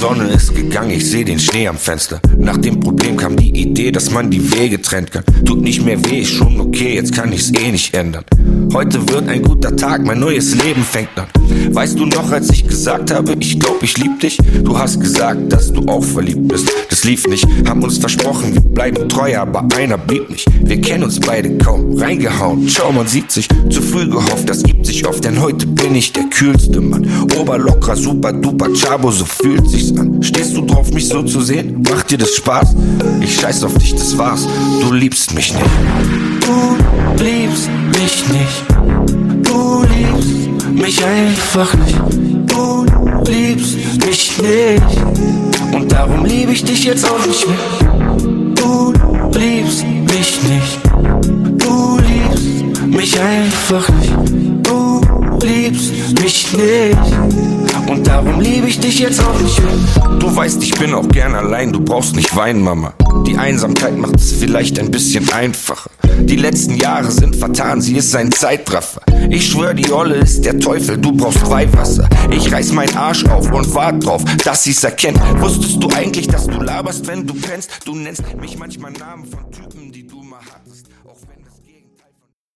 Sonne ist gegangen, ich seh den Schnee am Fenster. Nach dem Problem kam die Idee, dass man die Wege trennt kann. Tut nicht mehr weh, ist schon okay, jetzt kann ich's eh nicht ändern. Heute wird ein guter Tag, mein neues Leben fängt an. Weißt du noch, als ich gesagt habe, ich glaub, ich lieb dich? Du hast gesagt, dass du auch verliebt bist. Das lief nicht, haben uns versprochen, wir bleiben treu, aber einer blieb nicht. Wir kennen uns beide kaum, reingehauen, schau, man sieht sich. Zu früh gehofft, das gibt sich oft, denn heute bin ich der kühlste Mann. Oberlocker, super duper, Chabo, so fühlt sich's an. Stehst du drauf, mich so zu sehen? Macht dir das Spaß? Ich scheiß auf dich, das war's. Du liebst mich nicht. Du liebst mich nicht. Du liebst mich einfach nicht. Du liebst mich nicht. Und darum liebe ich dich jetzt auch nicht mehr. Du liebst mich nicht. Du liebst mich einfach nicht. Du liebst mich nicht. Und darum liebe ich dich jetzt auch nicht mehr. Du weißt, ich bin auch gern allein, du brauchst nicht weinen, Mama. Die Einsamkeit macht es vielleicht ein bisschen einfacher. Die letzten Jahre sind vertan, sie ist ein Zeitraffer. Ich schwör, die Olle ist der Teufel, du brauchst Weihwasser. Ich reiß meinen Arsch auf und wart drauf, dass sie's erkennt. Wusstest du eigentlich, dass du laberst, wenn du pennst? Du nennst mich manchmal Namen von